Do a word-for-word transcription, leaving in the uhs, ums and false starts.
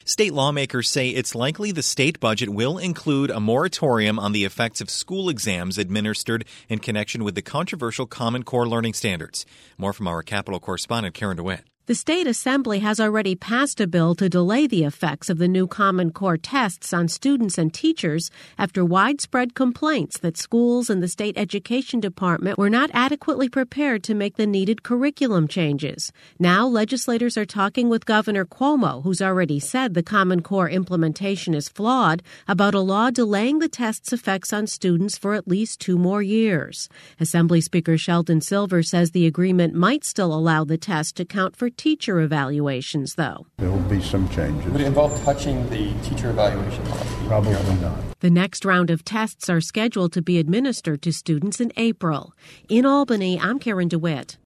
State lawmakers say it's likely the state budget will include a moratorium on the effects of school exams administered in connection with the controversial Common Core learning standards. More from our Capitol correspondent, Karen DeWitt. The state assembly has already passed a bill to delay the effects of the new Common Core tests on students and teachers after widespread complaints that schools and the state education department were not adequately prepared to make the needed curriculum changes. Now, legislators are talking with Governor Cuomo, who's already said the Common Core implementation is flawed, about a law delaying the test's effects on students for at least two more years. Assembly Speaker Sheldon Silver says the agreement might still allow the test to count for teacher evaluations, though. There will be some changes. Would it involve touching the teacher evaluation policy? Probably not. The next round of tests are scheduled to be administered to students in April. In Albany, I'm Karen DeWitt.